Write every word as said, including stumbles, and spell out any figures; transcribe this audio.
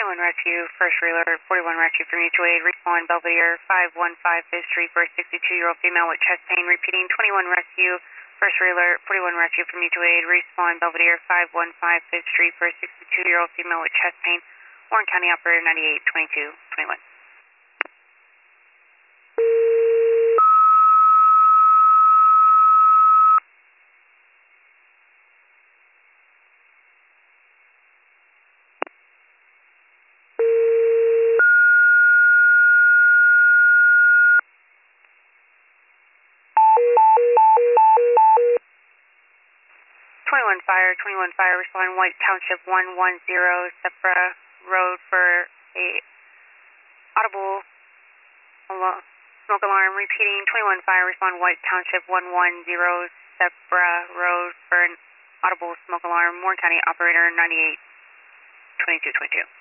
twenty-one Rescue, first alert, forty-one Rescue for mutual aid, respawn Belvedere, five one five fifth Street for a sixty-two-year-old female with chest pain, repeating twenty-one Rescue, first alert, forty-one Rescue for mutual aid, respawn Belvedere, five one five fifth Street for a sixty-two-year-old female with chest pain, Warren County operator ninety-eight twenty-two twenty-one. twenty-one Fire, twenty-one Fire, respond White Township one one zero, Sepra Road for a audible smoke alarm, repeating twenty-one Fire, respond White Township one one zero, Sepra Road for an audible smoke alarm, Warren County operator ninety-eight twenty-two twenty-two.